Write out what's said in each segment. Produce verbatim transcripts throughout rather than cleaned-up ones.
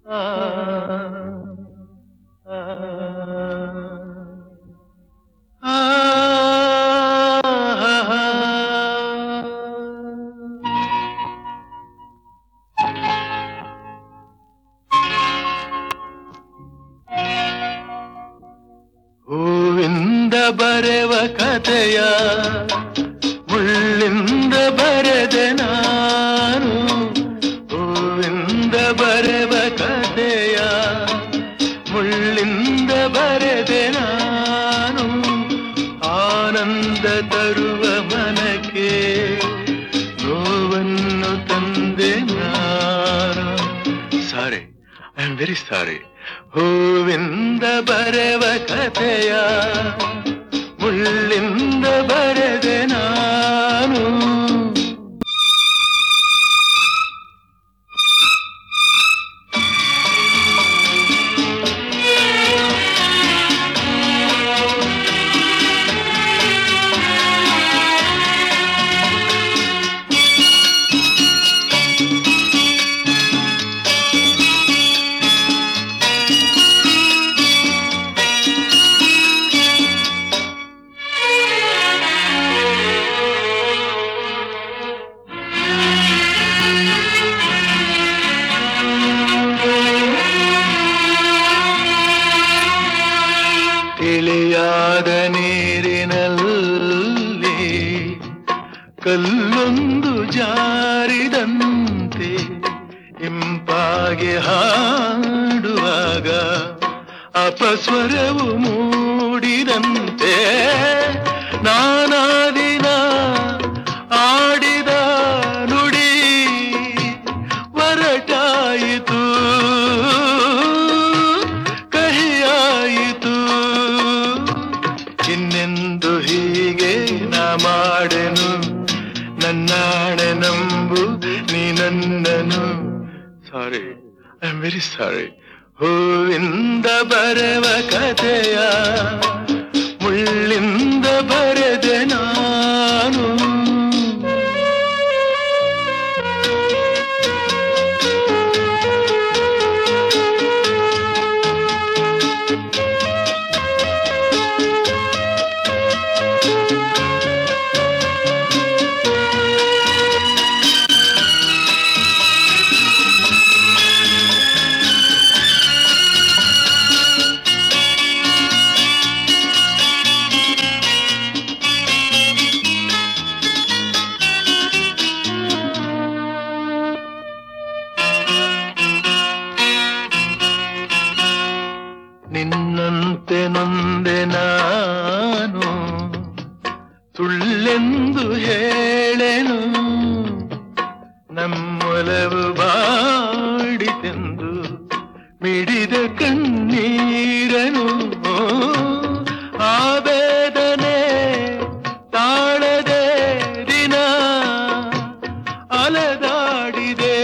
ಆ, ಆ, ಆ, ಹೂವಿಂದ ಬರೆವ ಕಥೆಯ ಮುಳ್ಳಿಂದ ಬರೆದೆ ನಾನು. ಹೂವಿಂದ ಬರೆವ ಕಥೆಯ ಮುಳ್ಳಿಂದ ಬರೆದೆ ನಾನು. ಆನಂದ ತರುವ ಮನಕ್ಕೆ ನೋವನ್ನು ತಂದೆ ನಾನು. Sorry, I am very sorry. ಹೂವಿಂದ ಬರೆವ ಕಥೆಯ ಮುಳ್ಳಿಂದ ಬರೆದೆ ನಾನು. ತಿಳಿಯಾದ ನೀರಿನಲ್ಲಿ ಕಲ್ಲೊಂದು ಜಾರಿದಂತೆ ಇಂಪಾಗಿ ಹಾಡುವಾಗ ಅಪಸ್ವರವು ಮೂಡಿದಂತೆ ನಾನಾದಿನ ಆಡಿದ ನುಡಿ ಹೊರಟಾಯಿತು, ಕಹಿಯಾಯಿತು. ಇನ್ನೆಂದು ಹೀಗೆ ನಾ ಮಾಡೆನು, ನನ್ನಾಣೆ ನಂಬು ನೀ ನನ್ನನು. Sorry, I am very sorry. ಹೂವಿಂದ ಬರೆವ ಕಥೆಯ ಮುಳ್ಳಿಂದ ಬರೆದೆ ನಾನು. ನಿನ್ನಂತೆ ನೊಂದೆ ನಾನು, ಸುಳ್ಳೆಂದು ಹೇಳೆನು. ನಮ್ಮೊಲವು ಬಾಡಿತೆಂದು ಮಿಡಿದ ಕಣ್ಣೀರನು. ಆ ವೇದನೆ ತಾಳದೆ ದಿನ ಅಲೆದಾಡಿದೆ,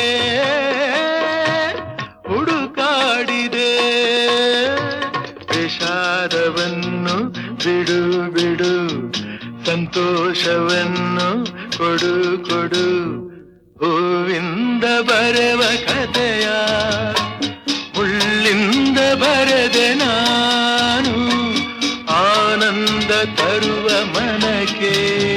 ಹುಡುಕಾಡಿದೆ. ವಿಷಾದವನ್ನು ಬಿಡು ಬಿಡು, ಸಂತೋಷವನ್ನು ಕೊಡು ಕೊಡು. ಹೂವಿಂದ ಬರೆವ ಕಥೆಯ ಮುಳ್ಳಿಂದ ಬರೆದೆ ನಾನು. ಆನಂದ ತರುವ ಮನಕ್ಕೆ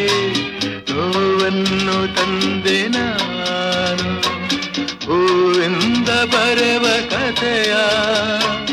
ನೋವನ್ನು ತಂದೆ ನಾನು. ಹೂವಿಂದ ಬರೆವ ಕಥೆಯ